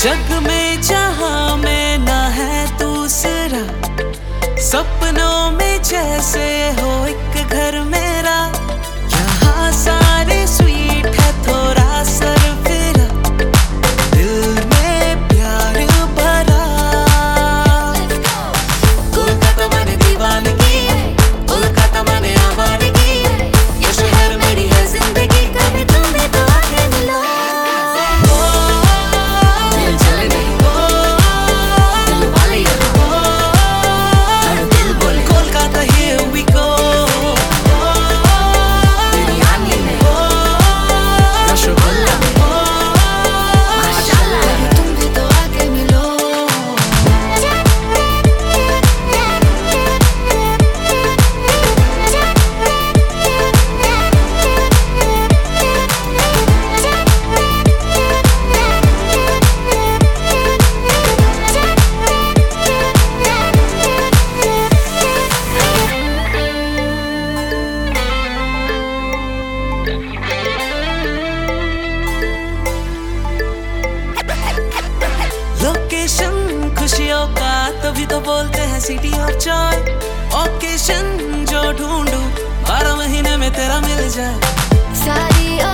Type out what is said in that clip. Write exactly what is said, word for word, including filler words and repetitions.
जग में जहां में ना है दूसरा, सपनों में जैसे हो एक घर मेरा। यहाँ सारे स्वीट है थोड़ा सरफिरा, दिल में प्यार भरा। कोलकाता मैंने दीवानगी, कोलकाता मैंने आवारगी, ये शहर मेरी है जिंदगी, कभी तुम भी तो आके मिलो। लोकेशन खुशियों का तभी तो बोलते हैं सिटी ऑफ जॉय। ओकेशन जो ढूंढूं बारह महीने में तेरा मिल जाए। सारी